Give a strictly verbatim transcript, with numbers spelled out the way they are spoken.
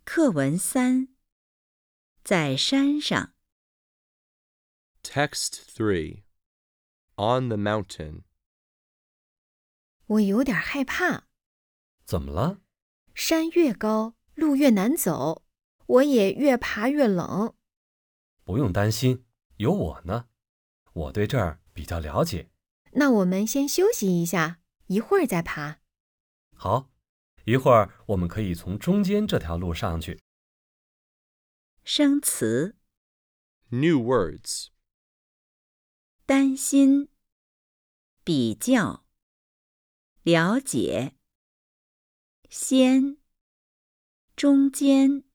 课文三，在山上。 Text three. On the mountain. 我有点害怕， 怎么了？ 山越高，路越难走，我也越爬越冷。 不用担心，有我呢，我对这儿比较了解。 那我们先休息一下，一会儿再爬。 好，一会儿我们可以从中间这条路上去。 生词： New words. 担心、比较、了解、先、中间。